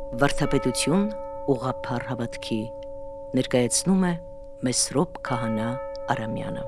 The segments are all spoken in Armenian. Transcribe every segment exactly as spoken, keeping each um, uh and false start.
Վարդապետություն ուղղափառ հավատքի ներկայացնում է Մեսրոպ Քահանա Արամյանը։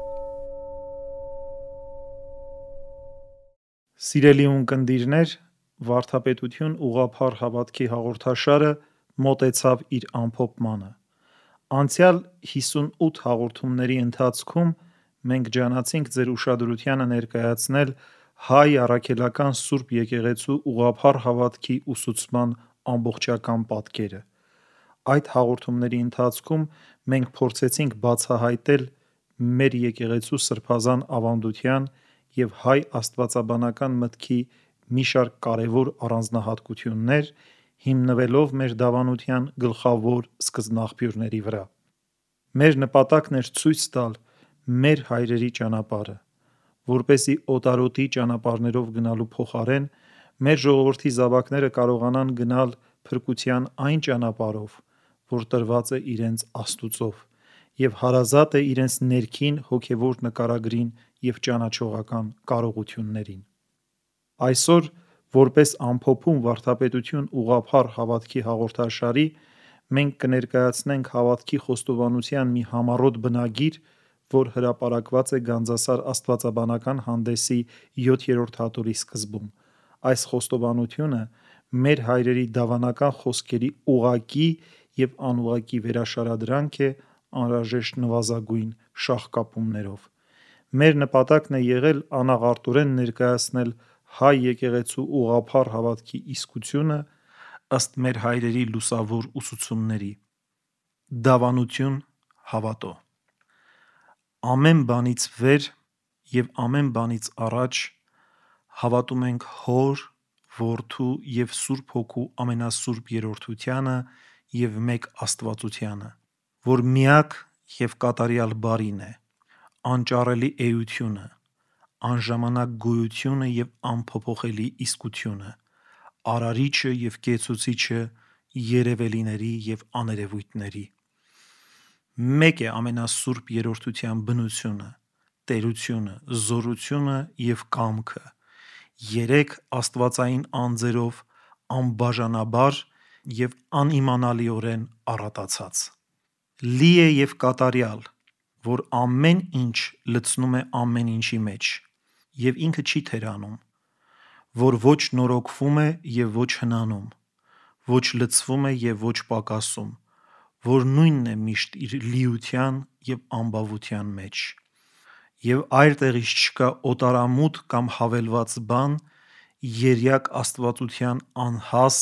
Սիրելի ունկնդիրներ, վարդապետություն ուղղափառ հավատքի հաղորդաշարը մոտեցավ իր ամփոփմանը։ Անցյալ հիսունութ հաղորդումների ընթացքում մենք ջանացինք ձեր ուշադրությանը ներկայացնել հայ առաքելական Սուրբ եկեղեցու ուղղափառ հավատքի ուսուցման ամբողջական պատկերը։ Այդ հաղորդումների ընթացքում մենք փորձեցինք բացահայտել մեր եկեղեցու սրբազան ավանդության և հայ աստվածաբանական մտքի մի շարք կարևոր առանձնահատկություններ, հիմնվելով մեր դավանության գլխավոր սկզբնաղբյուրների վրա։ Մեր նպատակն էր ցույց տալ մեր հայրերի ճանապարհը, որպեսզի օտարոտի ճանապարհներով գնալու փոխարեն մեր ժողովրդի զավակները կարողանան գնալ փրկության այն ճանապարհով, որ տրված է իրենց Աստծով և հարազատ է իրենց ներքին հոգևոր նկարագրին և ճանաչողական կարողություններին։ Այսօր, որպես ամփոփում վարդապետություն ուղղափառ հավատքի հաղորդաշարի, մենք կներկայացնենք հավատքի խոստովանության մի համառոտ բնագիր, որ հրապարակված է Գանձասար աստվածաբանական հանդեսի յոթերորդ հատորի սկզբում։ Այս խոստովանությունը մեր հայրերի դավանական խոսքերի ուղղակի և անուղղակի վերաշարադրանք է անհրաժեշտ նվազագույն շաղկապումներով։ Մեր նպատակն է եղել անաղարտորեն ներկայացնել հայ եկեղեցու ուղղափառ հավատքի իսկությունը ըստ մեր հայրերի լուսավոր ուսուցումների։ Դավանություն հավատո։ Ամեն բանից վեր և ամեն բանից առաջ հավատում ենք Հոր, Որդու և Սուրբ Հոգու ամենասուրբ երրորդությանը և մեկ Աստվածությանը, որ միակ և կատարյալ Բարին է, անճարելի էությունը, անժամանակ գոյությունը և անփոփոխելի իսկությունը, Արարիչը և Կեցուցիչը երևելիների և աներևույթների։ Մեկ է ամենասուրբ երրորդության բնությունը, տերությունը, զորությունը և կամքը, երեք աստվածային անձերով անբաժանաբար և անիմանալիորեն առատացած։ Լի է և կատարյալ, որ ամեն ինչ լցնում է ամեն ինչի մեջ և ինքը չի թերանում, որ ոչ նորոգվում է և ոչ հնանում, ոչ լցվում է և ոչ պակասում, որ նույնն է միշտ իր լիության և անբավության մեջ։ Եվ այլ տեղից չկա օտարամուտ կամ հավելված բան երյակ աստվածության անհաս,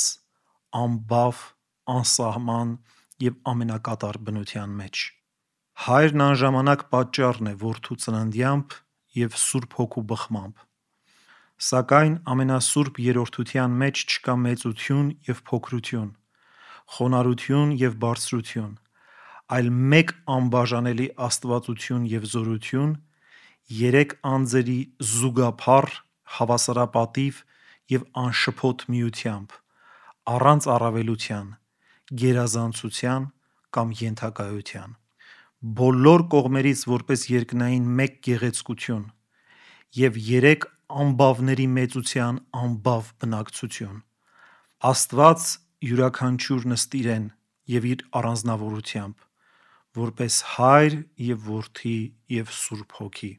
անբավ, անսահման և ամենակատար բնության մեջ։ Հայրն անժամանակ պատճառն է Որդու ծննդյամբ և Սուրբ Հոգու բխմամբ։ Սակայն ամենասուրբ երրորդության մեջ չկա մեծություն և փոքրություն, խոնարհություն և բարձրություն, այլ մեկ անբաժանելի աստվածություն և զորություն, երեք անձերի զուգափառ, հավասարապատիվ և անշփոթ միությամբ, առանց առավելության, գերազանցության կամ ենթակայության, բոլոր կողմերից որպես երկնային մեկ գեղեցկություն և երեք անբավների մեծության անբավ բնակչություն։ Աստված յուրաքանչյուր նստիրեն և իր առանձնավորությամբ, որպես Հայր և Որդի և Սուրբ Հոգի։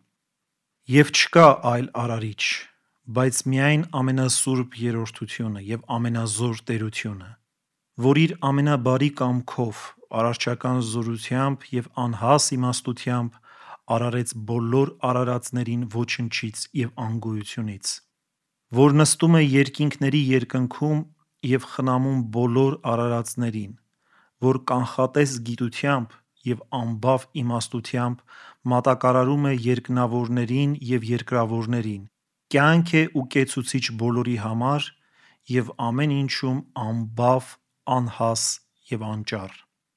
Եվ չկա այլ Արարիչ, բայց միայն ամենասուրբ Երրորդությունը և ամենազոր Տերությունը, որ իր ամենաբարի կամքով, արարչական զորությամբ և անհաս իմաստությամբ արարեց բոլոր արարածներին ոչնչից և անգոյությունից, որ նստում է երկինքների երկնքում և խնամում բոլոր արարածներին, որ կանխատես գիտությամբ և անբավ իմաստությամբ մատակարարում է երկնավորներին և երկրավորներին, կյանք է ու կեցուցիչ բոլորի համար և ամեն ինչում անբավ, անհաս և անճառ,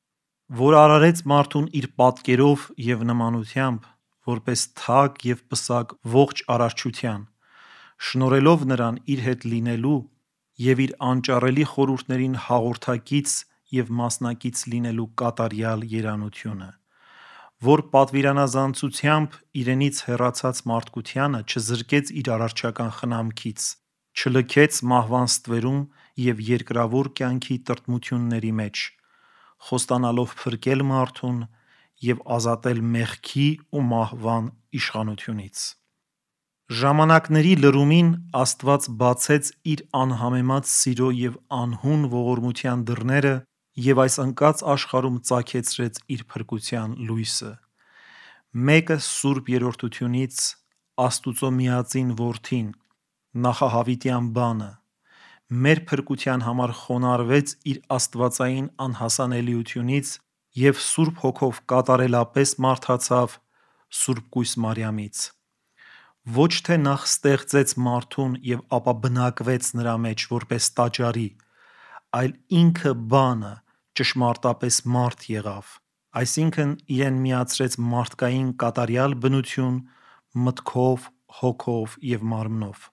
որ արարեց մարդուն իր պատկերով և նմանությամբ, որպես թագ և պսակ ողջ արարչության, շնորհելով նրան իր հետ լինելու և իր անճառելի խորհուրդներին հաղորդակից և մասնակից լինելու կատարյալ երանությունը, որ պատվիրանազանցությամբ իրենից հեռացած մարդկությանը չզրկեց իր արարչական խնամքից, չլքեց մահվան ստվերում և երկրավոր կյանքի տրտմությունների մեջ, խոստանալով փրկել մարդուն և ազատել մեղքի ու մահվան իշխանությունից։ Ժամանակների լրումին Աստված բացեց իր անհամեմատ սիրո և անհուն ողորմության դռները և այս ընկած աշխարհում ծագեցրեց իր փրկության լույսը։ Մեկը Սուրբ Երրորդությունից Աստուծո միածին Որդին, նախահավիտյան բանը, մեր փրկության համար խոնարհվեց իր աստվածային անհասանելիությունից և Սուրբ Հոգով կատարելապես մարդացավ սուրբկույս Մարիամից։ Ոչ թե նախ ստեղծեց մարդուն և ապա բնակվեց նրա մեջ որպես տաճարի, այլ ինքը բանը ճշմարտապես մարդ եղավ, այսինքն իրեն միացրեց մարդկային կատարյալ բնություն մտքով, հոգով և մարմնով։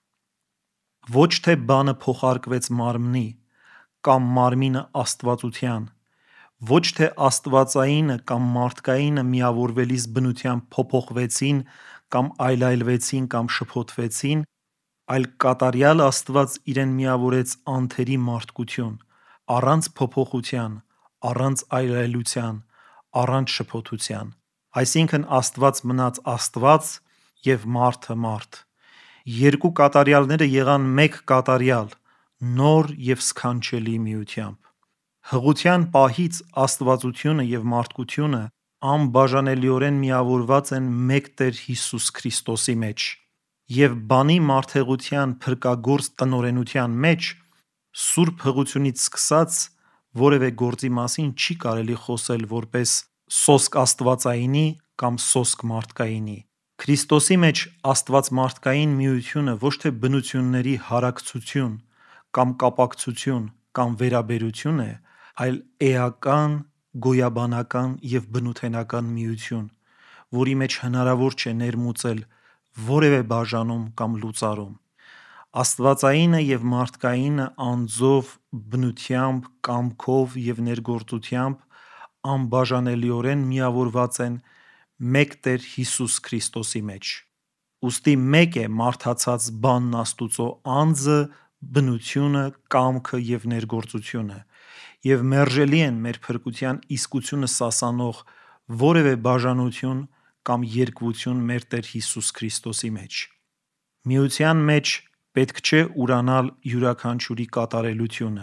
Ոչ թե բանը փոխարկվեց մարմնի, կամ մարմինը աստվածության, ոչ թե աստվածայինը կամ մարդկայինը միավորվելիս բնությամբ փոփոխվեցին կամ այլայլվեցին կամ շփոթվեցին, այլ կատարյալ Աստված իրեն միավորեց անթերի մարդկություն, առանց փոփոխության, առանց այլայլության, առանց շփոթության, այսինքն Աստված մնաց Աստված և մարդը մարդ։ Երկու կատարյալները եղան մեկ կատարյալ, նոր և սքանչելի միությամբ։ Հղության պահից աստվածությունը և մարդկությունը անբաժանելիորեն միավորված են մեկ Տեր Հիսուս Քրիստոսի մեջ, և բանի մարդեղության փրկագործ տնօրենության մեջ Սուրբ Հղությունից սկսած որևէ գործի մասին չի կարելի խոսել որպես սոսկ աստվածայինի կամ սոսկ մարդկայինի։ Քրիստոսի մեջ աստված-մարդկային միությունը ոչ թե բնությունների հարակցություն կամ կապակցություն կամ վերաբերություն է, այլ էական, գոյաբանական և բնութենական միություն, որի մեջ հնարավոր չէ ներմուծել որևէ բաժանում կամ լուծարում։ Աստվածայինը և մարդկայինը անձով, բնությամբ, կամքով և ներգործությամբ անբաժանելիորեն միավորված են մեկ Տեր Հիսուս Քրիստոսի մեջ։ Ուստի մեկ է մարդացած բանն Աստուծո անձը, բնությունը, կամքը և ներգործությունը, և մերժելի են մեր փրկության իսկությունը սասանող որևէ բաժանություն կամ երկվություն մեր Տեր Հիսուս Քրիստոսի մեջ։ Միության մեջ պետք չէ ուրանալ յուրաքանչյուրի կատարելությունը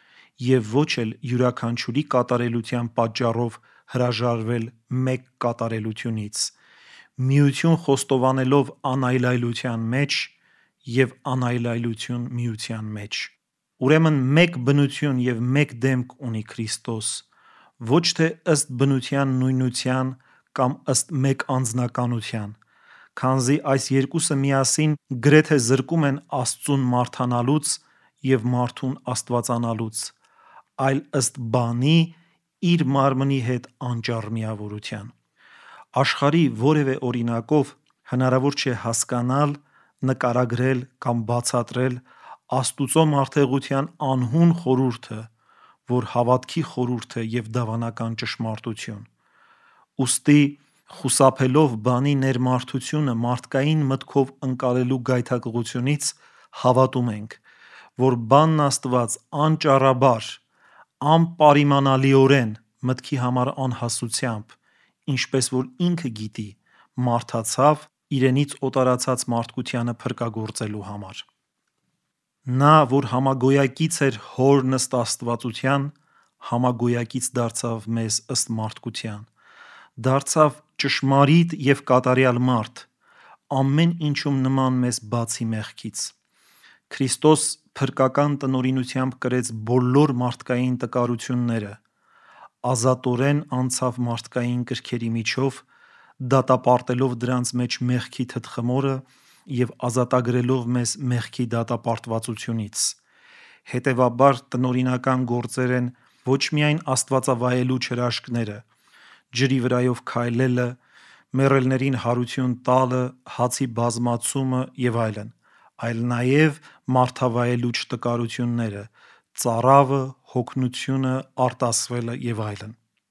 և ոչ էլ յուրաքանչյուրի կատարելության պատճառով հրաժարվել մեկ կատարելությունից, միություն խոստովանելով անայլայլության մեջ և անայլայլություն միության մեջ։ Ուրեմն մեկ բնություն և մեկ դեմք ունի Քրիստոս, ոչ թե ըստ բնության նույնության կամ ըստ մեկ անձնականության, քանզի այս երկուսը միասին գրեթե զրկում են Աստծուն մարդանալուց և մարդուն աստվածանալուց, այլ ըստ բանի իր մարմնի հետ անճառ միավորության։ Աշխարհի որևէ օրինակով հնարավոր չէ հասկանալ, նկարագրել կամ բացատրել Աստուծո մարդեղության անհուն խորհուրդը, որ հավատքի խորհուրդ է և դավանական ճշմարտություն։ Ուստի խուսափելով բանի ներմարդությունը մարդկային մտքով ընկալելու գայթակղությունից հավատում ենք, որ բանն Աստված անճառաբար, անպարիմանալիորեն մտքի համար անհասությամբ, ինչպես որ ինքը գիտի, մարդացավ իրենից օտարացած մարդկությանը փրկագործելու համար։ Նա, որ համագոյակից էր Հոր ըստ աստվածության, համագոյակից դարձավ մեզ ըստ մարդկության, դարձավ ճշմարիտ և կատարյալ մարդ, ամեն ինչում նման մեզ բացի մեղքից։ Քրիստոս փրկական տնօրինությամբ կրեց բոլոր մարդկային տկարությունները, ազատորեն անցավ մարդկային կրքերի միջով, դատապարտելով դրանց մեջ մեղքի թրթխմորը և ազատագրելով մեզ մեղքի դատապարտվածությունից։ Հետևաբար տնօրինական գործեր են ոչ միայն աստվածավայելուչ հրաշքները, ջրի վրայով քայլելը, մեռելներին հարություն տալը, հացի բազմացումը և այլն, այլ նաև մարդավայելուչ տկարությունները, ծարավը, հոգնությունը, արտասվելը և այլն։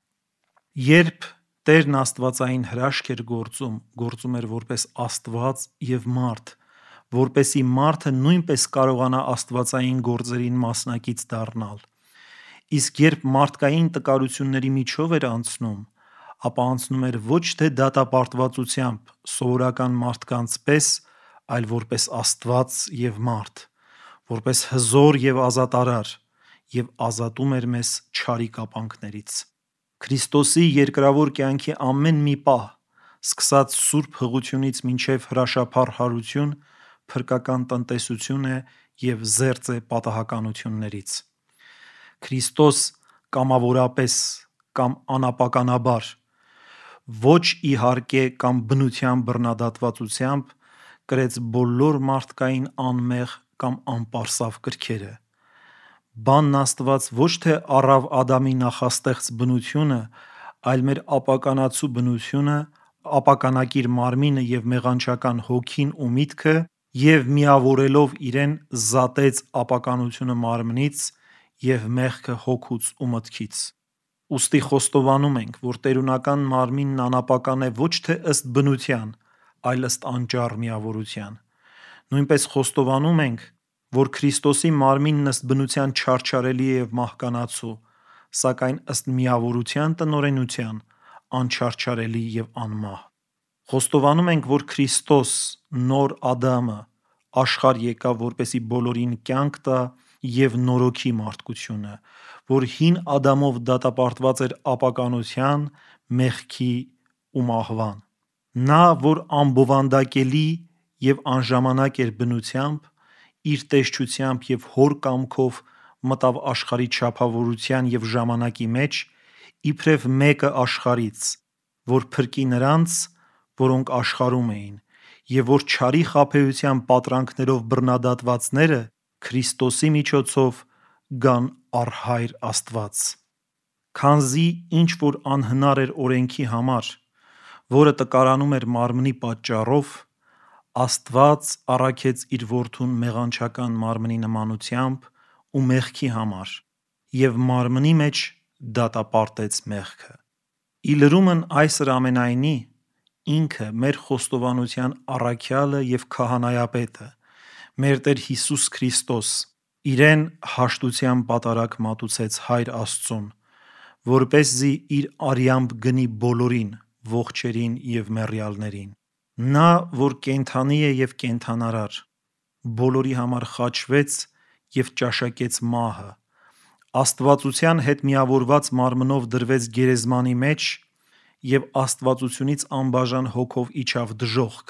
Երբ Տերն աստվածային հրաշք էր գործում, գործում էր որպես Աստված և մարդ, որպեսզի մարդը նույնպես կարողանա աստվածային գործերին մասնակից դառնալ։ Իսկ երբ մարդկային տկարությունների միջով էր անցնում, ապա անցնում էր ոչ թե դատապարտվածությամբ սովորական մարդկանց պես, այլ որպես Աստված և մարդ, որպես հզոր և ազատարար, և ազատում էր մեզ չարի կապանքներից։ Քրիստոսի երկրավոր կյանքի ամեն մի պահ, սկսած սուրբ հղությունից մինչև հրաշափառ հարություն, փրկական տնտեսություն է և զերծ է պատահականություններից։ Քրիստոս կամավորապես կամ անապականաբար, ոչ իհարկե կամ բնության բռնադատվածությամբ, կրեց բոլոր մարդկային անմեղ կամ անպարսավ կրքերը։ Բանն Աստված ոչ թե առավ Ադամի նախաստեղծ բնությունը, այլ մեր ապականացու բնությունը, ապականակիր մարմինը և մեղանչական հոգին ու միտքը և միավորելով իրեն զատեց ապականությունը մարմնից և մեղքը հոգուց ու մտքից։ Ուստի խոստովանում ենք, որ տերունական մարմինն անապական է ոչ թե ըստ բնության, այլ ըստ անճառ միավորության։ Նույնպես խոստովանում ենք, որ Քրիստոսի մարմինն ըստ բնության չարչարելի է և մահկանացու, սակայն ըստ միավորության տնօրենության անչարչարելի և անմահ։ Խոստովանում ենք, որ Քրիստոս, նոր Ադամը, աշխարհ եկավ, որպեսզի բոլորին կյանք տա և նորոգի մարդկությունը, որ հին Ադամով դատապարտված էր ապականության, մեղքի ու մահվան։ Նա, որ անբովանդակելի և անժամանակ էր բնությամբ, իր տեսչությամբ և հոր կամքով մտավ աշխարհի չափավորության և ժամանակի մեջ, իբրև մեկը աշխարհից, որ փրկի նրանց, որոնք աշխարհում էին, և որ չարի խաբեության պատրանքներով բռնադատվածները Քրիստոսի միջոցով գան առ Հայր Աստված։ Քանզի ինչ որ անհնար էր օրենքի համար, որը տկարանում էր մարմնի պատճառով, Աստված առաքեց իր որդուն մեղանչական մարմնի նմանությամբ ու մեղքի համար և մարմնի մեջ դատապարտեց մեղքը։ Ի լրումն այսր ամենայնի, ինքը մեր խոստովանության առաքյալը և քահանայապետը, մեր Տեր Հիսուս Քրիստոս, իրեն հաշտության պատարագ մատուցեց Հայր Աստծուն, որպեսզի իր արյամբ գնի բոլորին, ողջերին և մեռյալներին։ Նա, որ կենդանի է և կենդանարար, բոլորի համար խաչվեց և ճաշակեց մահը, աստվածության հետ միավորված մարմնով դրվեց գերեզմանի մեջ և աստվածությունից անբաժան հոգով իջավ դժոխք,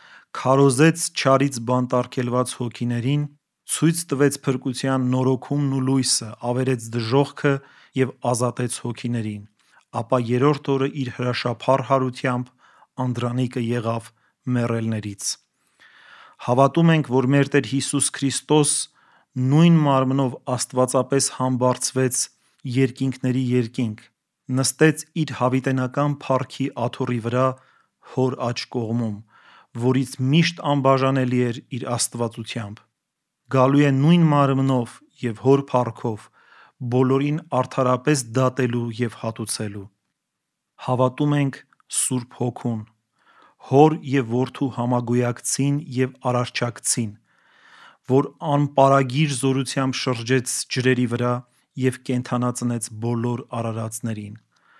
քարոզեց չարից բանտարկելված հոգիներին, ցույց տվեց փրկության նորոգումն ու լույսը, ավերեց դժոխքը և ազատեց հոգիներին, ապա երրորդ օրը իր հրաշափառ հարությամբ անդրանիկը եղավ մեռելներից։ Հավատում ենք, որ մեր Տեր Հիսուս Քրիստոս նույն մարմնով աստվածապես համբարձվեց երկինքների երկինք, նստեց իր հավիտենական փառքի աթոռի վրա Հոր աջ կողմում, որից միշտ անբաժանելի էր իր աստվածությամբ, գալու է նույն մարմնով և Հոր փառքով բոլորին արդարապես դատելու և հատուցելու։ Հավատում ենք Սուրբ Հոգուն, Հոր և Որդու համագոյակցին և արարչակցին, որ անպարագիր զորությամբ շրջեց ջրերի վրա և կենդանացնեց բոլոր արարածներին,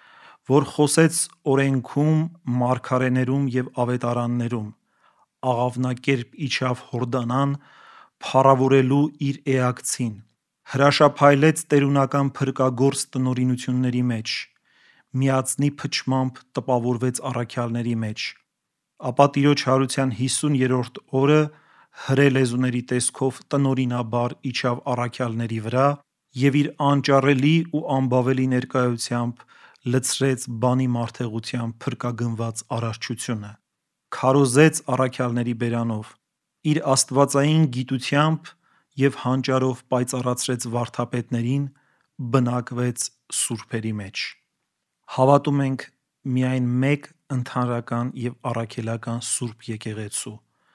որ խոսեց օրենքում, մարգարեներում և ավետարաններում, աղավնակերպ իջավ Հորդանան՝ փառավորելու իր Էակցին, հրաշափայլեց տերունական փրկագործ տնօրինությունների մեջ, միածնի փչմամբ տպավորվեց առաքյալների մեջ, ապա Տիրոջ հարության հիսուներորդ օրը հրե լեզուների տեսքով տնօրինաբար իջավ առաքյալների վրա և իր անճառելի ու անբավելի ներկայությամբ լցրեց բանի մարդեղությամբ փրկագնված արարչությունը, քարոզեց առաքյալների բերանով, իր աստվածային գիտությամբ և հանճարով պայծառացրեց վարդապետներին, բնակվեց սուրբերի մեջ։ Հավատում ենք միայն մեկ ընդհանրական և առաքելական Սուրբ Եկեղեցու,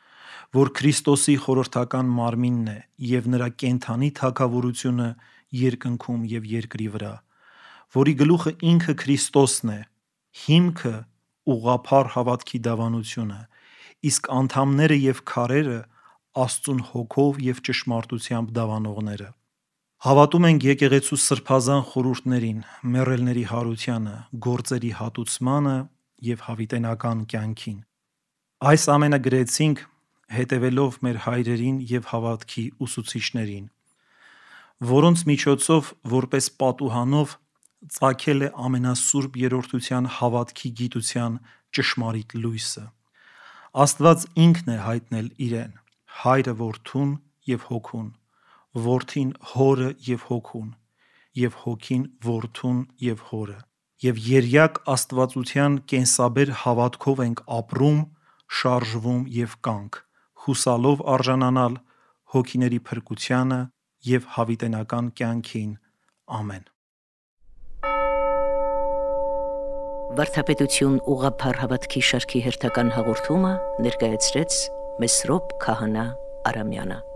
որ Քրիստոսի խորհրդական մարմինն է և նրա կենդանի թագավորությունը երկնքում և երկրի վրա, որի գլուխը ինքը Քրիստոսն է, հիմքը ուղղափառ հավատքի դավանությունը, իսկ անդամները և քարերը Աստծուն հոգով եւ ճշմարտությամբ դավանողները։ Հավատում ենք եկեղեցու սրբազան խորհուրդներին, մեռելների հարությանը, գործերի հատուցմանը եւ հավիտենական կյանքին։ Այս ամենը գրեցինք հետևելով մեր հայրերին եւ հավատքի ուսուցիչներին, որոնց միջոցով որպես պատուհանով ծագել է ամենասուրբ երրորդության հավատքի գիտության ճշմարիտ լույսը։ Աստված ինքն է հայտնել իրեն, Հայրը Որդուն եւ Հոգուն, Որդին Հորը եւ Հոգուն, եւ Հոգին Որդուն եւ Հորը։ Եվ երյակ աստվածության կենսաբեր հավատքով ենք ապրում, շարժվում եւ կանք, հուսալով արժանանալ հոգիների փրկությանը եւ հավիտենական կյանքին։ Ամեն։ Վարդապետություն ուղղափառ հավատքի շարքի հերթական հաղորդումը ներկայացրեց Մեսրոպ Քահանա Արամյանը։